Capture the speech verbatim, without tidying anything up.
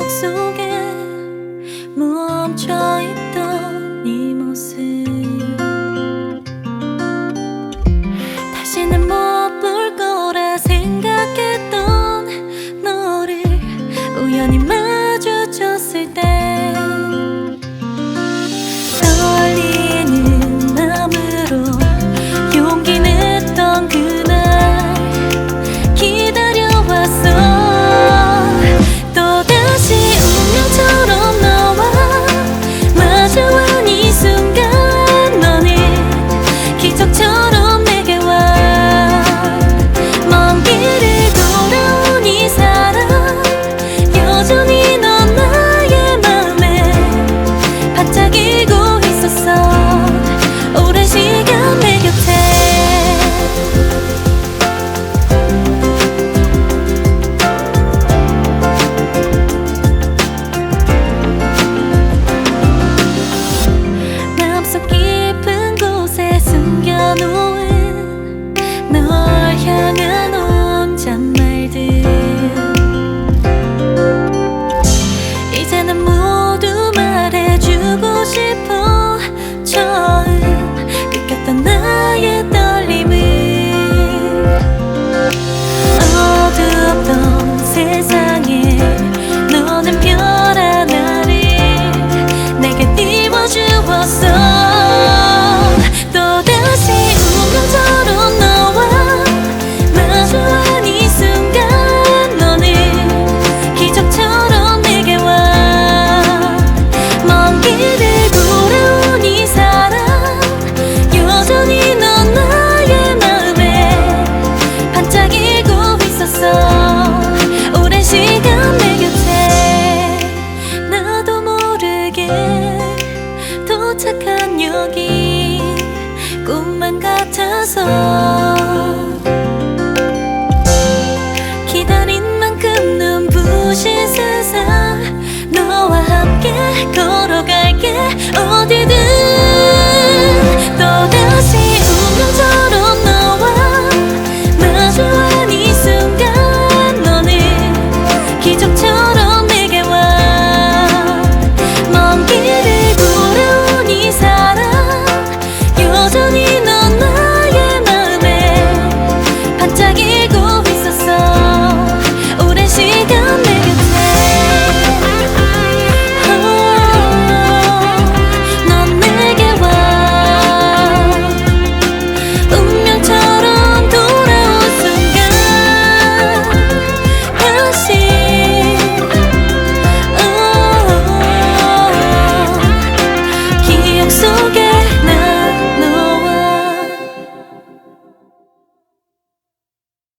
기억 속에 멈춰있던 이 모습 다시는 못 볼 거라 생각했던 너를 우연히 마주쳤을 때 떨리는 마음으로 용기 냈던 그날 기다려왔어. 또다시 운명처럼 너와 마주한 이 순간 너는 기적처럼 내게 와. 먼 길을 돌아온 이 사람 여전히 넌 나의 맘에 반짝이고 있었어. 오랜 시간 내 곁에 마음속 깊은 곳에 숨겨놓은 널 향한 혼잣말들 이제는 모두 말해주고 싶어. 처음 느꼈던 나의 떨림을 어두웠던 세상에 너는 별 하나를 내게 띄워주었어. 또다시 운명처럼 너와 마주한 이 순간 너는 기적처럼 내게 와. 먼 길을 돌아온 이 사람 여전히 넌 나의 마음에 반짝이고 있었어. 오랜 시간 내 곁에 나도 모르게 도착한 여기 꿈만 같아서 기다린 만큼 눈부신 세상 너와 함께 걸어